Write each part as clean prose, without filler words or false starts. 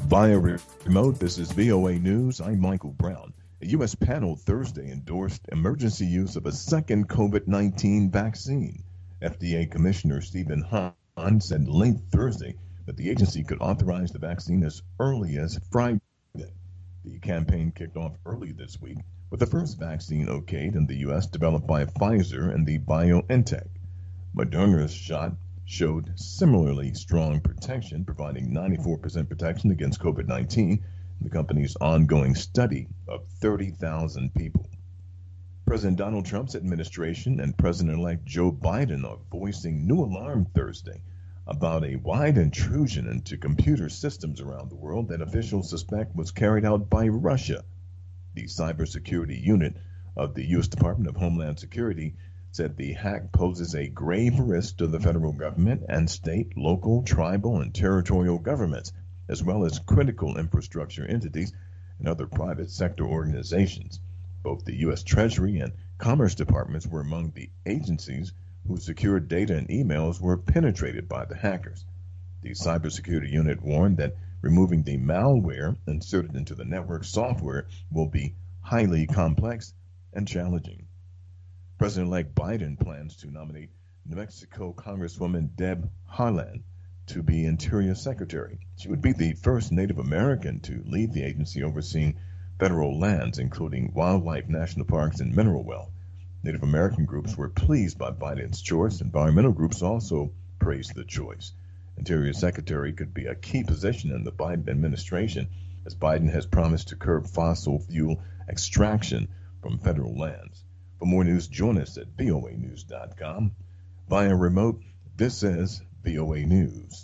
Via remote, this is VOA News. I'm Michael Brown. A U.S. panel Thursday endorsed emergency use of a second COVID-19 vaccine. FDA Commissioner Stephen Hahn said late Thursday that the agency could authorize the vaccine as early as Friday. The campaign kicked off early this week with the first vaccine okayed in the U.S. developed by Pfizer and the BioNTech. Moderna's shot showed similarly strong protection, providing 94% protection against COVID-19 in the company's ongoing study of 30,000 people. President Donald Trump's administration and President-elect Joe Biden are voicing new alarm Thursday about a wide intrusion into computer systems around the world that officials suspect was carried out by Russia. The cybersecurity unit of the U.S. Department of Homeland Security said the hack poses a grave risk to the federal government and state, local, tribal, and territorial governments, as well as critical infrastructure entities and other private sector organizations. Both the U.S. Treasury and Commerce Departments were among the agencies whose secure data and emails were penetrated by the hackers. The cybersecurity unit warned that removing the malware inserted into the network software will be highly complex and challenging. President-elect Biden plans to nominate New Mexico Congresswoman Deb Haaland to be Interior Secretary. She would be the first Native American to lead the agency overseeing federal lands, including wildlife, national parks, and mineral wealth. Native American groups were pleased by Biden's choice. Environmental groups also praised the choice. Interior Secretary could be a key position in the Biden administration, as Biden has promised to curb fossil fuel extraction from federal lands. For more news, join us at voanews.com. Via remote, this is VOA News.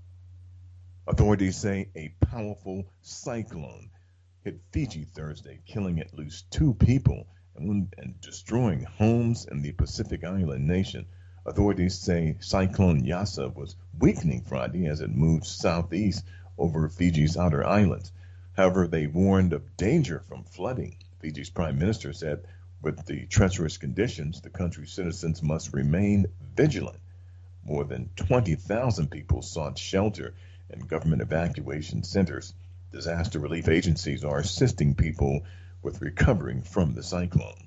Authorities say a powerful cyclone hit Fiji Thursday, killing at least 2 people and destroying homes in the Pacific Island nation. Authorities say Cyclone Yasa was weakening Friday as it moved southeast over Fiji's outer islands. However, they warned of danger from flooding. Fiji's prime minister said with the treacherous conditions, the country's citizens must remain vigilant. More than 20,000 people sought shelter in government evacuation centers. Disaster relief agencies are assisting people with recovering from the cyclone.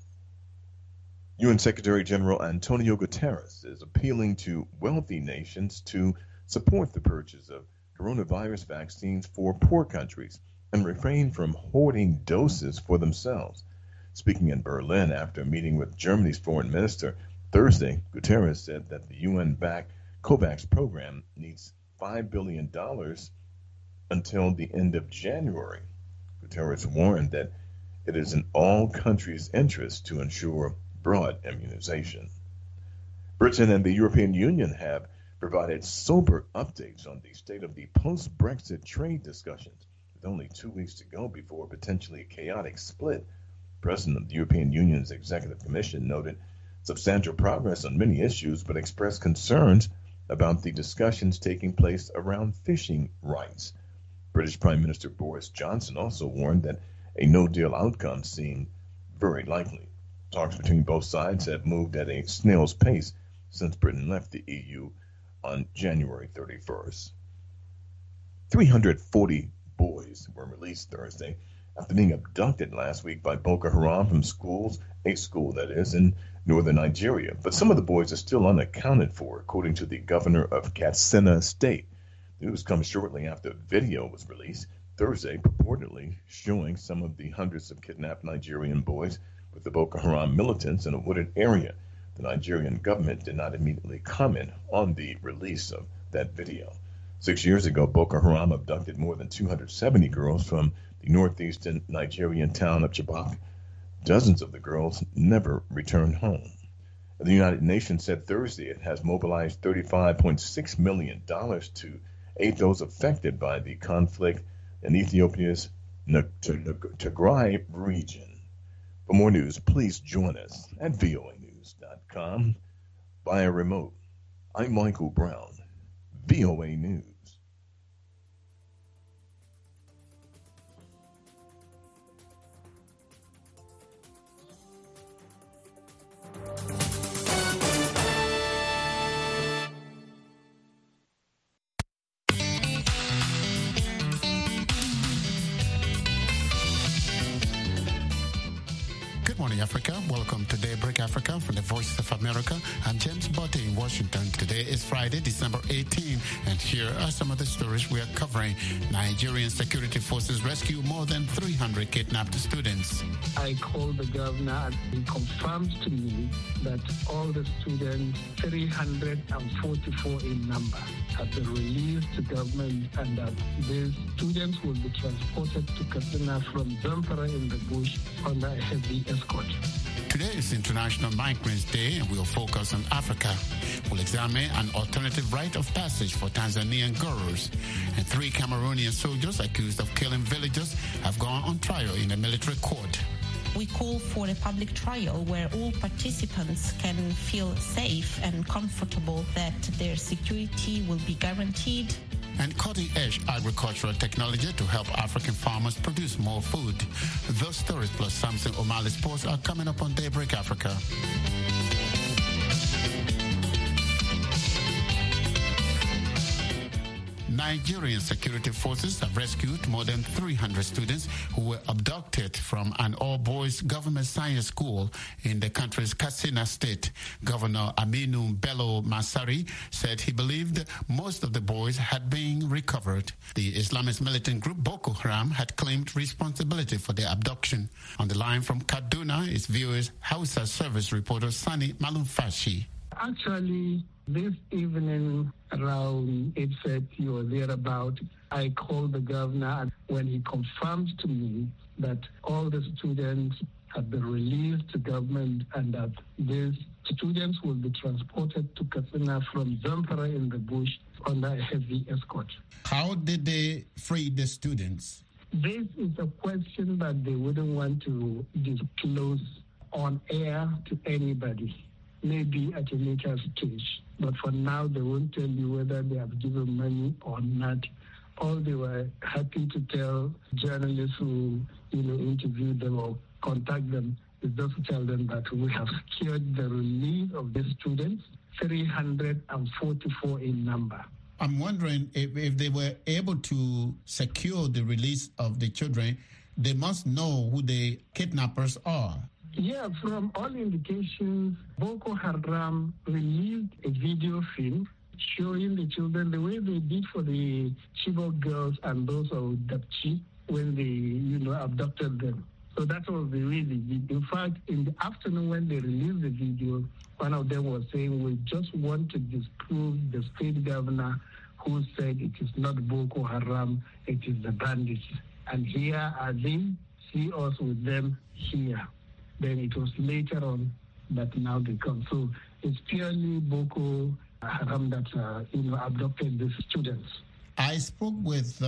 UN Secretary General Antonio Guterres is appealing to wealthy nations to support the purchase of coronavirus vaccines for poor countries and refrain from hoarding doses for themselves. Speaking in Berlin after a meeting with Germany's foreign minister Thursday, Guterres said that the UN-backed COVAX program needs $5 billion until the end of January. Guterres warned that it is in all countries' interest to ensure broad immunization. Britain and the European Union have provided sober updates on the state of the post-Brexit trade discussions, with only 2 weeks to go before a potentially chaotic split. President of the European Union's Executive Commission noted substantial progress on many issues, but expressed concerns about the discussions taking place around fishing rights. British Prime Minister Boris Johnson also warned that a no-deal outcome seemed very likely. Talks between both sides have moved at a snail's pace since Britain left the EU on January 31st. 340 boys were released Thursday after being abducted last week by Boko Haram from a school that is, in northern Nigeria. But some of the boys are still unaccounted for, according to the governor of Katsina State. The news comes shortly after a video was released Thursday, purportedly showing some of the hundreds of kidnapped Nigerian boys with the Boko Haram militants in a wooded area. The Nigerian government did not immediately comment on the release of that video. 6 years ago, Boko Haram abducted more than 270 girls from the northeastern Nigerian town of Chibok. Dozens of the girls never returned home. The United Nations said Thursday it has mobilized $35.6 million to aid those affected by the conflict in Ethiopia's Tigray region. For more news, please join us at voanews.com via remote. I'm Michael Brown, VOA News. morning, Africa. Welcome to Daybreak Africa from the Voice of America. I'm James Botte in Washington. Today is Friday, December 18, and here are some of the stories we are covering. Nigerian security forces rescue more than 300 kidnapped students. I called the governor and he confirmed to me that all the students, 344 in number, have been released to government and that these students will be transported to Katsina from Zamfara in the bush under a heavy escort. Today is International Migrants Day, and we'll focus on Africa. We'll examine an alternative rite of passage for Tanzanian girls. And 3 Cameroonian soldiers accused of killing villagers have gone on trial in a military court. We call for a public trial where all participants can feel safe and comfortable that their security will be guaranteed. And cutting-edge agricultural technology to help African farmers produce more food. Those stories plus Samson O'Malley Sports are coming up on Daybreak Africa. Nigerian security forces have rescued more than 300 students who were abducted from an all-boys government science school in the country's Katsina state. Governor Aminu Bello Masari said he believed most of the boys had been recovered. The Islamist militant group Boko Haram had claimed responsibility for the abduction. On the line from Kaduna is VOA's Hausa service reporter Sani Malumfashi. Actually, this evening around 8:30 or thereabout, I called the governor when he confirmed to me that all the students have been released to government and that these students will be transported to Katsina from Zamfara in the bush under a heavy escort. How did they free the students? This is a question that they wouldn't want to disclose on air to anybody. Maybe at a later stage. But for now, they won't tell you whether they have given money or not. All they were happy to tell journalists who, interview them or contact them is just to tell them that we have secured the release of the students, 344 in number. I'm wondering if they were able to secure the release of the children, they must know who the kidnappers are. Yeah, from all indications, Boko Haram released a video film showing the children the way they did for the Chibok girls and those of Dapchi when they, abducted them. So that was the way they did. In fact, in the afternoon when they released the video, one of them was saying, we just want to disprove the state governor who said it is not Boko Haram, it is the bandits. And here are they, see us with them here. Then it was later on that now they come. So it's purely Boko Haram that, abducted these students. I spoke with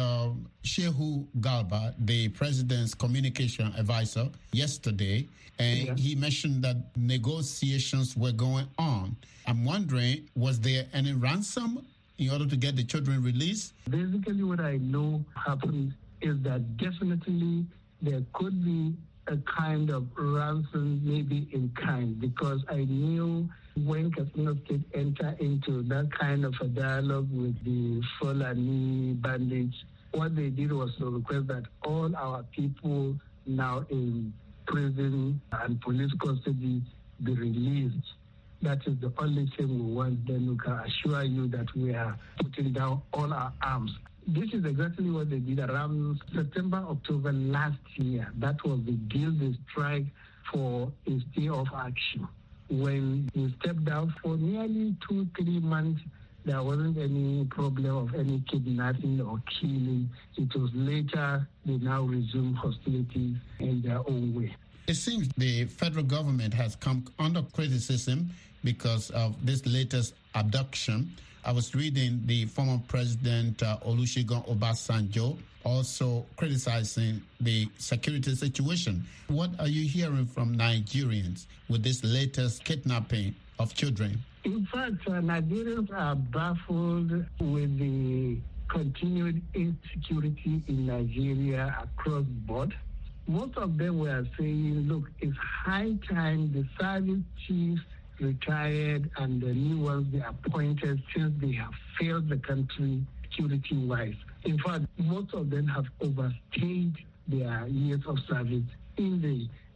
Shehu Galba, the president's communication advisor, yesterday, and he mentioned that negotiations were going on. I'm wondering, was there any ransom in order to get the children released? Basically, what I know happened is that definitely there could be a kind of ransom, maybe in kind, because I knew when Katsina State entered into that kind of a dialogue with the Fulani bandits, what they did was to request that all our people now in prison and police custody be released. That is the only thing we want. Then we can assure you that we are putting down all our arms. This is exactly what they did around September, October last year. That was the deal they struck for a stay of action. When we stepped down for nearly 2-3 months, there wasn't any problem of any kidnapping or killing. It was later they now resumed hostilities in their own way. It seems the federal government has come under criticism because of this latest abduction. I was reading the former president Olusegun Obasanjo also criticizing the security situation. What are you hearing from Nigerians with this latest kidnapping of children? In fact, Nigerians are baffled with the continued insecurity in Nigeria across the board. Most of them were saying, look, it's high time the service chiefs retired and the new ones they appointed since they have failed the country security-wise. In fact, most of them have overstayed their years of service in the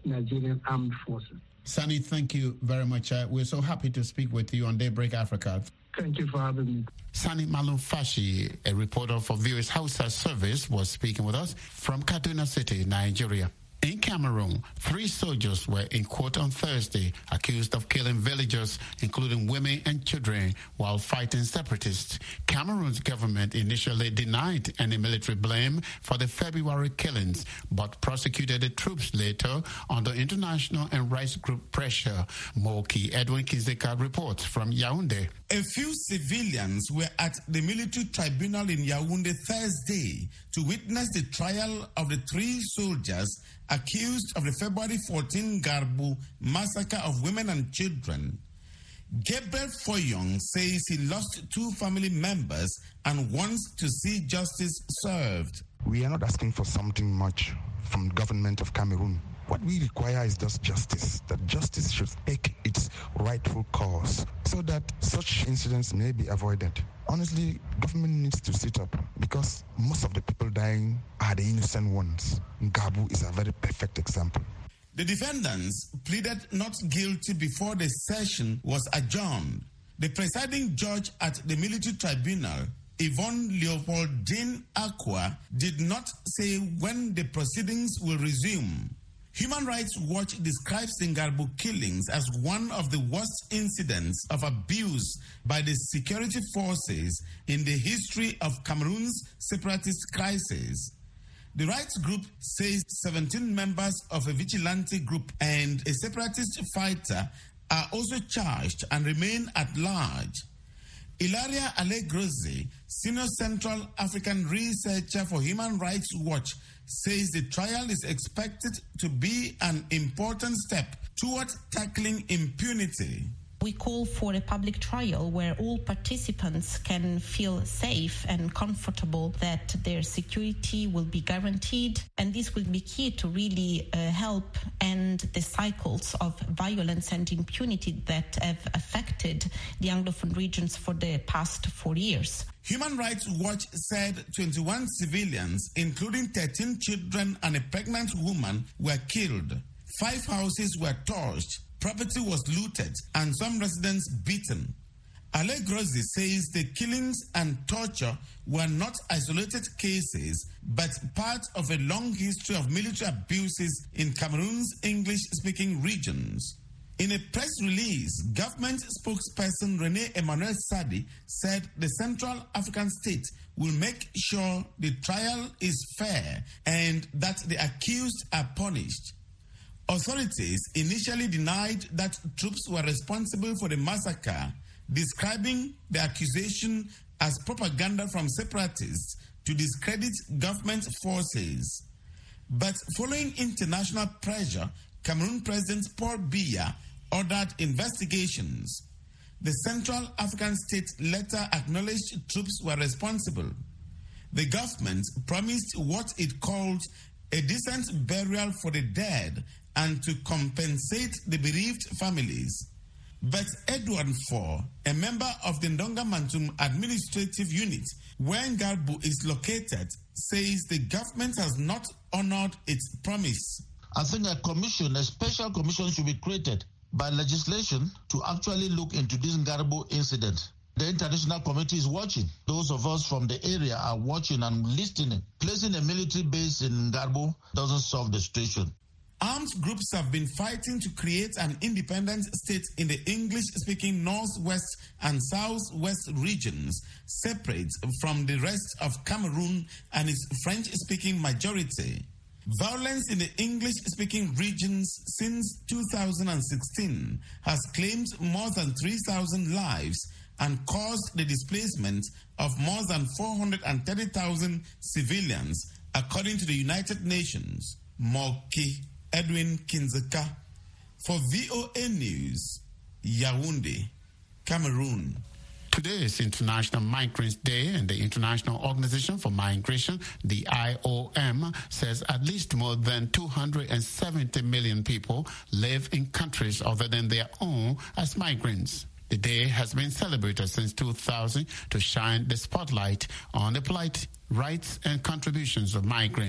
Nigerian Armed Forces. Sani, thank you very much. We're so happy to speak with you on Daybreak Africa. Thank you for having me. Sani Malum Fashi, a reporter for VOA's Hausa service, was speaking with us from Kaduna City, Nigeria. In Cameroon, 3 soldiers were in court on Thursday, accused of killing villagers, including women and children, while fighting separatists. Cameroon's government initially denied any military blame for the February killings, but prosecuted the troops later under international and rights group pressure. Moki Edwin Kizeka reports from Yaoundé. A few civilians were at the military tribunal in Yaoundé Thursday to witness the trial of the 3 soldiers accused of the February 14 Garbu massacre of women and children. Gabriel Foyong says he lost 2 family members and wants to see justice served. We are not asking for something much from the government of Cameroon. What we require is just justice, that justice should take its rightful course so that such incidents may be avoided. Honestly, government needs to sit up because most of the people dying are the innocent ones. Garbu is a very perfect example. The defendants pleaded not guilty before the session was adjourned. The presiding judge at the military tribunal, Yvonne Leopoldine Aqua, did not say when the proceedings will resume. Human Rights Watch describes the Garbu killings as one of the worst incidents of abuse by the security forces in the history of Cameroon's separatist crisis. The rights group says 17 members of a vigilante group and a separatist fighter are also charged and remain at large. Ilaria Alegrozi, Senior Central African researcher for Human Rights Watch, says the trial is expected to be an important step toward tackling impunity. We call for a public trial where all participants can feel safe and comfortable that their security will be guaranteed. And this will be key to really help end the cycles of violence and impunity that have affected the Anglophone regions for the past 4 years. Human Rights Watch said 21 civilians, including 13 children and a pregnant woman, were killed. 5 houses were torched. Property was looted and some residents beaten. Alegrozi says the killings and torture were not isolated cases, but part of a long history of military abuses in Cameroon's English-speaking regions. In a press release, government spokesperson Rene Emmanuel Sadi said the Central African state will make sure the trial is fair and that the accused are punished. Authorities initially denied that troops were responsible for the massacre, describing the accusation as propaganda from separatists to discredit government forces. But following international pressure, Cameroon President Paul Biya ordered investigations. The Central African state later acknowledged troops were responsible. The government promised what it called a decent burial for the dead and to compensate the bereaved families. But Edward Four, a member of the Ndonga Mantum administrative unit, where Garbu is located, says the government has not honored its promise. I think a special commission should be created by legislation to actually look into this Garbu incident. The international community is watching. Those of us from the area are watching and listening. Placing a military base in Garbu doesn't solve the situation. Armed groups have been fighting to create an independent state in the English-speaking Northwest and Southwest regions, separate from the rest of Cameroon and its French-speaking majority. Violence in the English-speaking regions since 2016 has claimed more than 3,000 lives and caused the displacement of more than 430,000 civilians, according to the United Nations. Moki Edwin Kinzeka for VOA News, Yaoundé, Cameroon. Today is International Migrants Day, and the International Organization for Migration, the IOM, says at least more than 270 million people live in countries other than their own as migrants. The day has been celebrated since 2000 to shine the spotlight on the plight, rights, and contributions of migrants.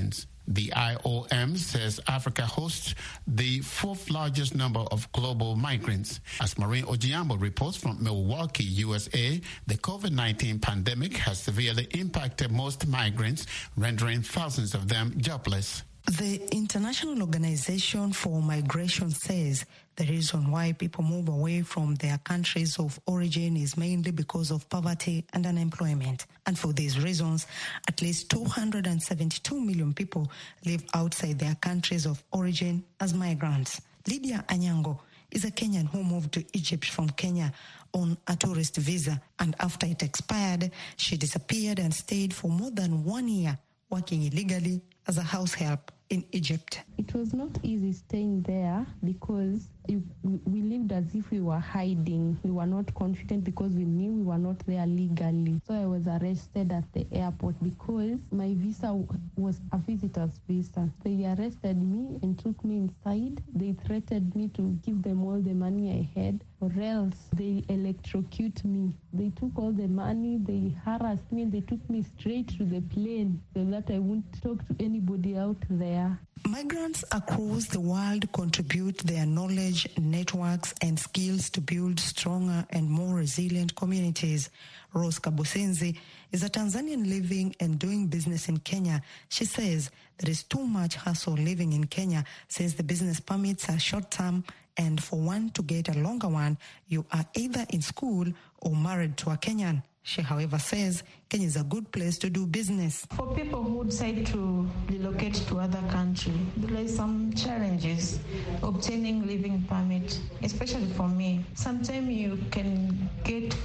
The IOM says Africa hosts the fourth largest number of global migrants. As Maureen Ojiambo reports from Milwaukee, USA, the COVID-19 pandemic has severely impacted most migrants, rendering thousands of them jobless. The International Organization for Migration says the reason why people move away from their countries of origin is mainly because of poverty and unemployment. And for these reasons, at least 272 million people live outside their countries of origin as migrants. Lydia Anyango is a Kenyan who moved to Egypt from Kenya on a tourist visa, and after it expired, she disappeared and stayed for more than 1 year working illegally as a house help in Egypt. It was not easy staying there because we lived as if we were hiding. We were not confident because we knew we were not there legally. So I was arrested at the airport because my visa was a visitor's visa. They arrested me and took me inside. They threatened me to give them all the money I had or else they electrocute me. They took all the money, they harassed me, they took me straight to the plane so that I wouldn't talk to anybody out there. Migrants across the world contribute their knowledge, networks, and skills to build stronger and more resilient communities. Rose Kabusenzi is a Tanzanian living and doing business in Kenya. She says there is too much hassle living in Kenya since the business permits are short-term, and for one to get a longer one, you are either in school or married to a Kenyan. She, however, says Kenya is a good place to do business. For people who decide to relocate to other countries, there are some challenges obtaining living permit, especially for me. Sometimes you can get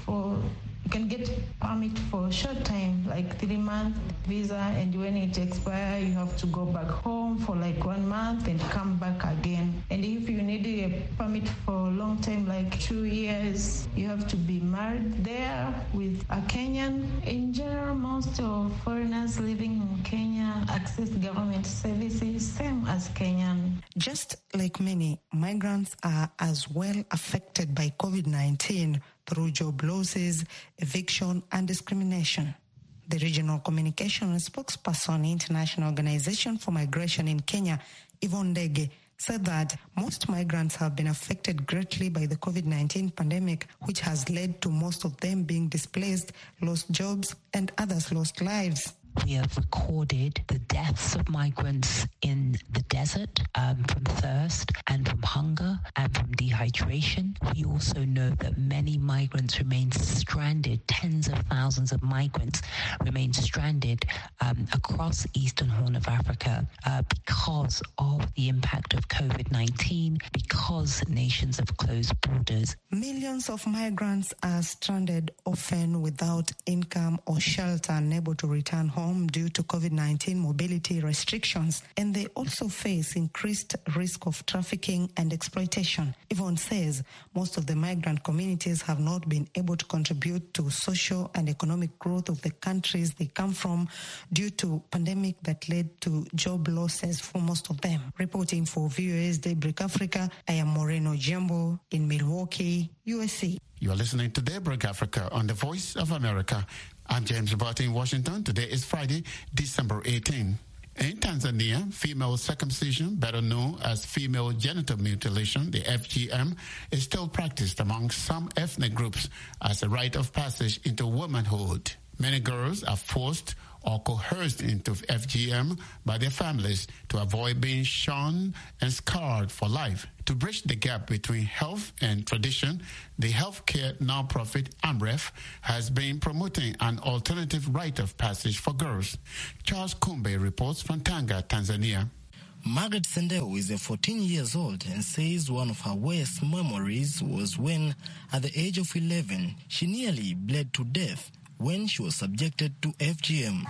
permit for a short time, like 3-month visa, and when it expires, you have to go back home for like 1 month and come back again. And if you need a permit for a long time, like 2 years, you have to be married there with a Kenyan. In general, most of foreigners living in Kenya access government services, same as Kenyan. Just like many, migrants are as well affected by COVID-19 through job losses, eviction, and discrimination. The regional communication spokesperson, International Organization for Migration in Kenya, Yvonne Ndege, said that most migrants have been affected greatly by the COVID-19 pandemic, which has led to most of them being displaced, lost jobs, and others lost lives. We have recorded the deaths of migrants in the desert from thirst and from hunger and from dehydration. We also know that many migrants remain stranded. Tens of thousands of migrants remain stranded across the Eastern Horn of Africa because of the impact of COVID-19, because nations have closed borders. Millions of migrants are stranded, often without income or shelter, unable to return home due to COVID-19 mobility restrictions, and they also face increased risk of trafficking and exploitation. Yvonne says most of the migrant communities have not been able to contribute to social and economic growth of the countries they come from due to pandemic that led to job losses for most of them. Reporting for VOA's Daybreak Africa, I am Maureen Ojiambo in Milwaukee, USA. You are listening to Daybreak Africa on the Voice of America. I'm James Barton in Washington. Today is Friday, December 18. In Tanzania, female circumcision, better known as female genital mutilation, the FGM, is still practiced among some ethnic groups as a rite of passage into womanhood. Many girls are forced or coerced into FGM by their families to avoid being shunned and scarred for life. To bridge the gap between health and tradition, the healthcare nonprofit AMREF has been promoting an alternative rite of passage for girls. Charles Kumbe reports from Tanga, Tanzania. Margaret Sendeu is 14 years old and says one of her worst memories was when, at the age of 11, she nearly bled to death when she was subjected to FGM.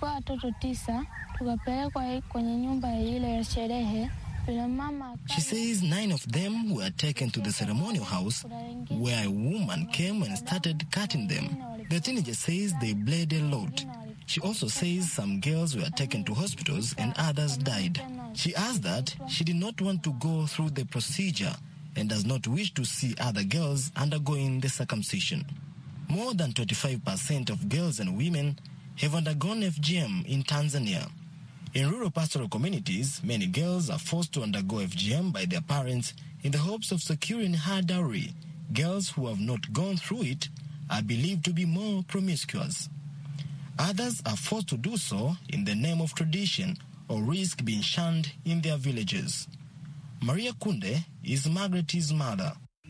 She says 9 of them were taken to the ceremonial house where a woman came and started cutting them. The teenager says they bled a lot. She also says some girls were taken to hospitals and others died. She adds that she did not want to go through the procedure and does not wish to see other girls undergoing the circumcision. More than 25% of girls and women have undergone FGM in Tanzania. In rural pastoral communities, many girls are forced to undergo FGM by their parents in the hopes of securing high dowry. Girls who have not gone through it are believed to be more promiscuous. Others are forced to do so in the name of tradition or risk being shunned in their villages. Maria Kunde is Margaret's mother.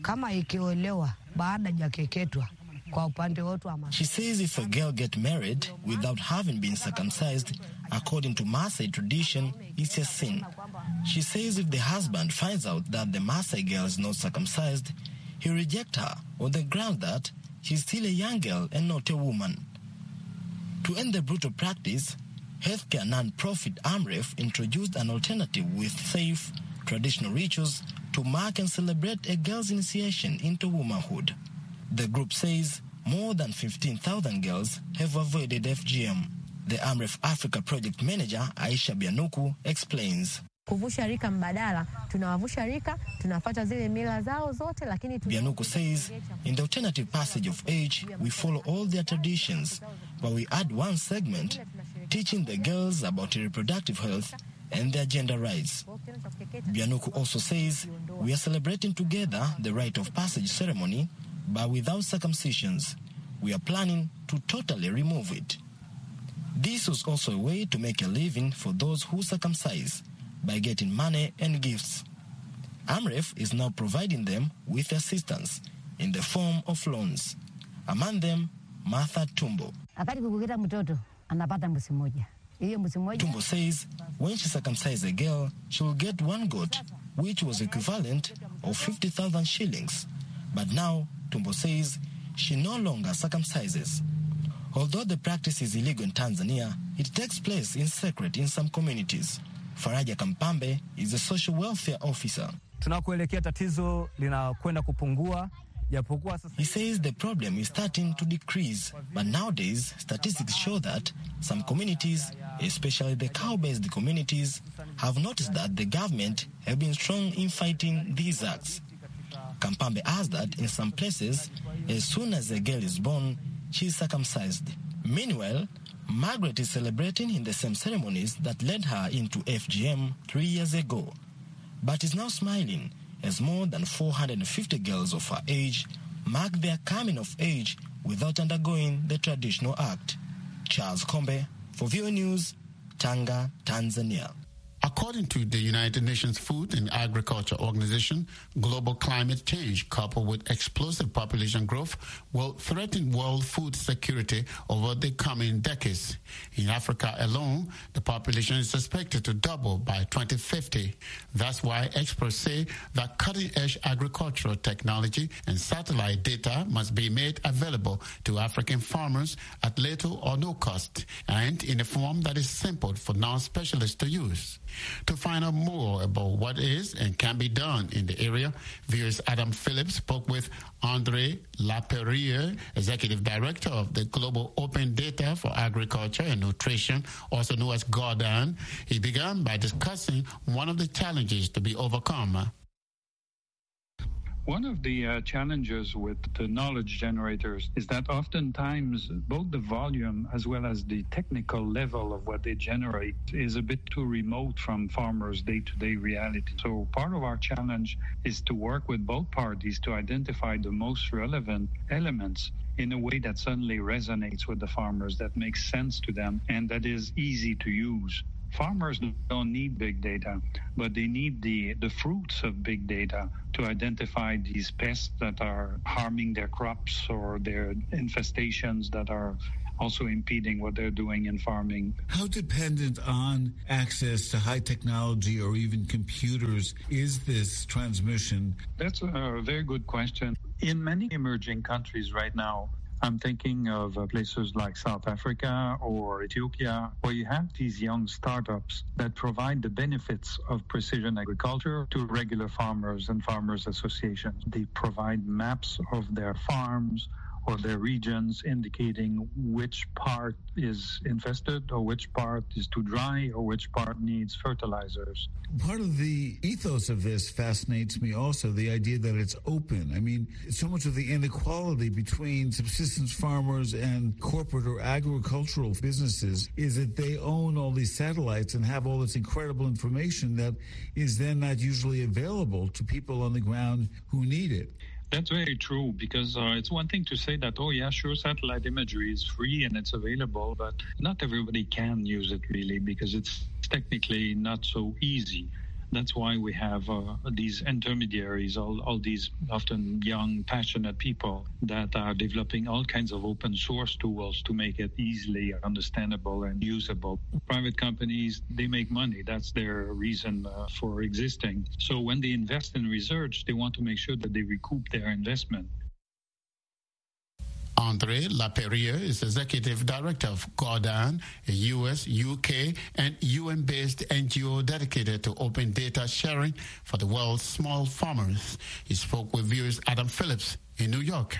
She says if a girl gets married without having been circumcised, according to Maasai tradition, it's a sin. She says if the husband finds out that the Maasai girl is not circumcised, he rejects her on the ground that she's still a young girl and not a woman. To end the brutal practice, healthcare non-profit AMREF introduced an alternative with safe, traditional rituals to mark and celebrate a girl's initiation into womanhood. The group says more than 15,000 girls have avoided FGM. The AMREF Africa project manager, Aisha Bianuku, explains. Bianuku says, in the alternative passage of age, we follow all their traditions, but we add one segment teaching the girls about reproductive health and their gender rights. Bianuku also says, we are celebrating together the rite of passage ceremony, but without circumcisions. We are planning to totally remove it. This was also a way to make a living for those who circumcise by getting money and gifts. AMREF is now providing them with assistance in the form of loans. Among them, Martha Tumbo. Tumbo says when she circumcised a girl, she will get one goat, which was equivalent of 50,000 shillings. But now, Tumbo says she no longer circumcises. Although the practice is illegal in Tanzania, it takes place in secret in some communities. Faraja Kampambe is a social welfare officer. He says the problem is starting to decrease, but nowadays statistics show that some communities, especially the cow-based communities, have noticed that the government have been strong in fighting these acts. Kampambe adds that in some places, as soon as a girl is born, she is circumcised. Meanwhile, Margaret is celebrating in the same ceremonies that led her into FGM 3 years ago, but is now smiling as more than 450 girls of her age mark their coming of age without undergoing the traditional act. Charles Kombe, for VOA News, Tanga, Tanzania. According to the United Nations Food and Agriculture Organization, global climate change coupled with explosive population growth will threaten world food security over the coming decades. In Africa alone, the population is expected to double by 2050. That's why experts say that cutting-edge agricultural technology and satellite data must be made available to African farmers at little or no cost and in a form that is simple for non-specialists to use. To find out more about what is and can be done in the area, VOA's Adam Phillips spoke with Andre Laperriere, Executive Director of the Global Open Data for Agriculture and Nutrition, also known as GORDAN. He began by discussing one of the challenges to be overcome. One of the challenges with the knowledge generators is that oftentimes both the volume as well as the technical level of what they generate is a bit too remote from farmers' day-to-day reality. So part of our challenge is to work with both parties to identify the most relevant elements in a way that suddenly resonates with the farmers, that makes sense to them, and that is easy to use. Farmers don't need big data, but they need the fruits of big data to identify these pests that are harming their crops or their infestations that are also impeding what they're doing in farming. How dependent on access to high technology or even computers is this transmission? That's a very good question. In many emerging countries right now, I'm thinking of places like South Africa or Ethiopia, where you have these young startups that provide the benefits of precision agriculture to regular farmers and farmers associations. They provide maps of their farms or their regions, indicating which part is infested or which part is too dry or which part needs fertilizers. Part of the ethos of this fascinates me also, the idea that it's open. I mean, so much of the inequality between subsistence farmers and corporate or agricultural businesses is that they own all these satellites and have all this incredible information that is then not usually available to people on the ground who need it. That's very true, because it's one thing to say that, oh yeah, sure, satellite imagery is free and it's available, but not everybody can use it really, because it's technically not so easy. That's why we have these intermediaries, all these often young, passionate people that are developing all kinds of open source tools to make it easily understandable and usable. Private companies, they make money. That's their reason for existing. So when they invest in research, they want to make sure that they recoup their investment. André Laperriere is Executive Director of Gaudan, a US, UK, and UN-based NGO dedicated to open data sharing for the world's small farmers. He spoke with viewers Adam Phillips in New York.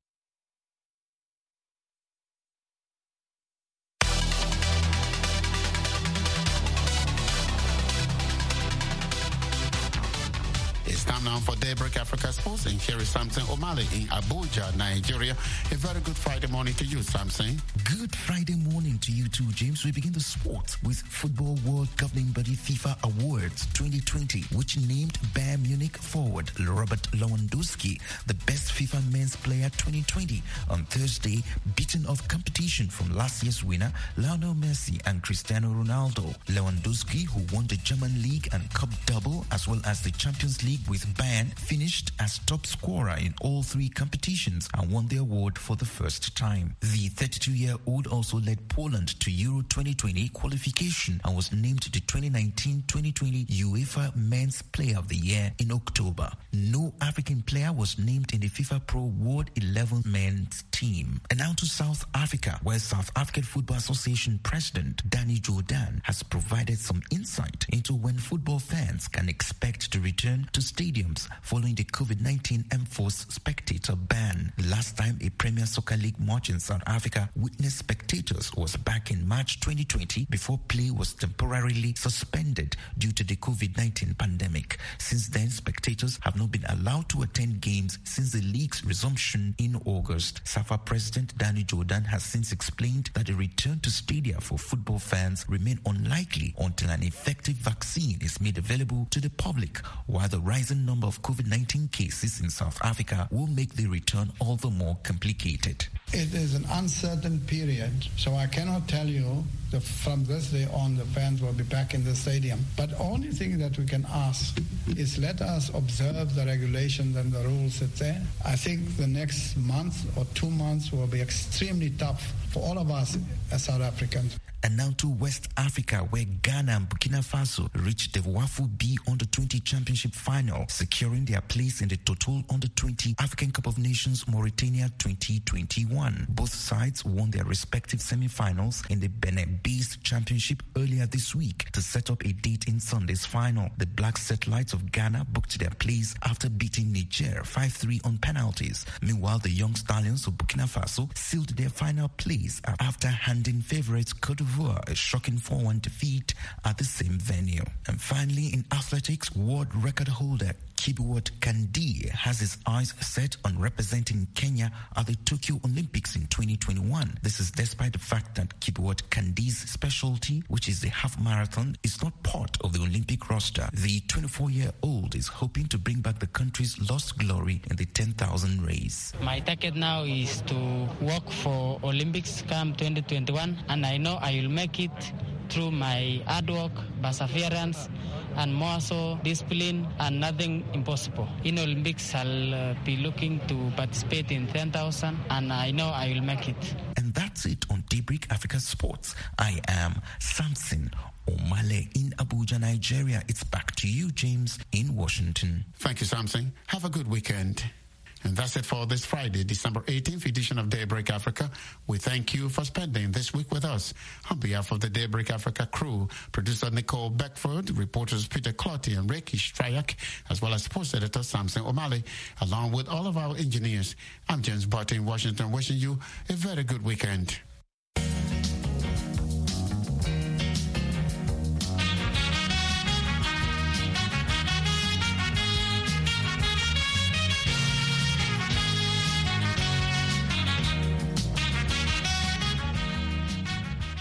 It's time now for Daybreak Africa Sports, and here is Samson Omale in Abuja, Nigeria. A very good Friday morning to you, Samson. Good Friday morning to you too, James. We begin the sport with Football World Governing Body FIFA Awards 2020, which named Bayern Munich forward Robert Lewandowski the best FIFA Men's Player 2020 on Thursday, beating off competition from last year's winner Lionel Messi and Cristiano Ronaldo. Lewandowski, who won the German League and Cup double as well as the Champions League with Bayern, finished as top scorer in all three competitions and won the award for the first time. The 32-year-old also led Poland to Euro 2020 qualification and was named the 2019-2020 UEFA Men's Player of the Year in October. No African player was named in the FIFA Pro World 11 men's team. And now to South Africa, where South African Football Association President Danny Jordan has provided some insight into when football fans can expect to return to stadiums following the COVID-19 enforced spectator ban. The last time a Premier Soccer League match in South Africa witnessed spectators was back in March 2020 before play was temporarily suspended due to the COVID-19 pandemic. Since then, spectators have not been allowed to attend games since the league's resumption in August. SAFA President Danny Jordan has since explained that a return to stadia for football fans remain unlikely until an effective vaccine is made available to the public, while the rising number of COVID-19 cases in South Africa will make the return all the more complicated. It is an uncertain period, so I cannot tell you that from this day on the fans will be back in the stadium. But the only thing that we can ask is let us observe the regulations and the rules that's there. I think the next month or 2 months will be extremely tough for all of us as South Africans. And now to West Africa, where Ghana and Burkina Faso reached the WAFU B Under-20 Championship final, securing their place in the Total Under-20 African Cup of Nations Mauritania 2021. Both sides won their respective semi-finals in the Benin-based championship earlier this week to set up a date in Sunday's final. The Black Satellites of Ghana booked their place after beating Niger 5-3 on penalties. Meanwhile, the Young Stallions of Burkina Faso sealed their final place after handing favourites Cote d'Ivoire a shocking 4-1 defeat at the same venue. And finally, in athletics, world record holder Kibiwott Kandi has his eyes set on representing Kenya at the Tokyo Olympics in 2021. This is despite the fact that Kibiwott Kandi's specialty, which is the half marathon, is not part of the Olympic roster. The 24-year-old is hoping to bring back the country's lost glory in the 10,000 race. My target now is to work for Olympics Camp 2021, and I know I will make it through my hard work, perseverance, and more so discipline, and nothing impossible. In Olympics, I'll be looking to participate in 10,000, and I know I will make it. And that's it on Daybreak Africa Sports. I am Samson Omale in Abuja, Nigeria. It's back to you, James, in Washington. Thank you, Samson. Have a good weekend. And that's it for this Friday, December 18th edition of Daybreak Africa. We thank you for spending this week with us. On behalf of the Daybreak Africa crew, producer Nicole Beckford, reporters Peter Clotty and Ricky Strayak, as well as sports editor Samson O'Malley, along with all of our engineers, I'm James Barton in Washington, wishing you a very good weekend.